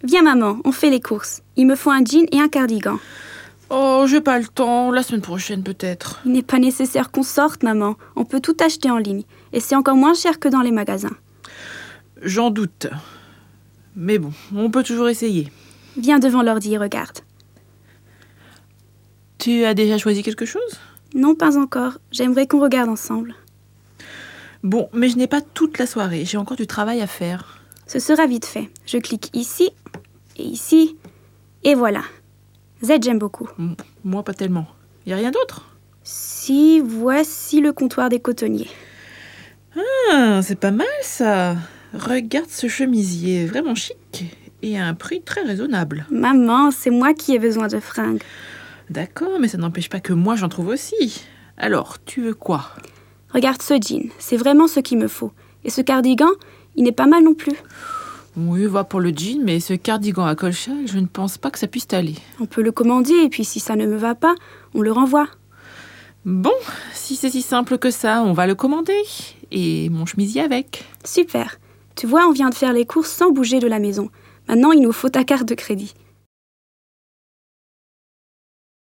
Viens maman, on fait les courses. Il me faut un jean et un cardigan. Oh, j'ai pas le temps. La semaine prochaine peut-être. Il n'est pas nécessaire qu'on sorte, maman. On peut tout acheter en ligne. Et c'est encore moins cher que dans les magasins. J'en doute. Mais bon, on peut toujours essayer. Viens devant l'ordi et regarde. Tu as déjà choisi quelque chose ? Non, pas encore. J'aimerais qu'on regarde ensemble. Bon, mais je n'ai pas toute la soirée. J'ai encore du travail à faire. Ce sera vite fait. Je clique ici, et voilà. Z, j'aime beaucoup. Moi, pas tellement. Y a rien d'autre ? Si, voici le comptoir des cotonniers. Ah, c'est pas mal ça. Regarde ce chemisier, vraiment chic. Et à un prix très raisonnable. Maman, c'est moi qui ai besoin de fringues. D'accord, mais ça n'empêche pas que moi j'en trouve aussi. Alors, tu veux quoi ? Regarde ce jean, c'est vraiment ce qu'il me faut. Et ce cardigan, il n'est pas mal non plus. Oui, va pour le jean, mais ce cardigan à col châle, je ne pense pas que ça puisse t'aller. On peut le commander, et puis si ça ne me va pas, on le renvoie. Bon, si c'est si simple que ça, on va le commander. Et mon chemisier avec. Super. Tu vois, on vient de faire les courses sans bouger de la maison. Maintenant, il nous faut ta carte de crédit.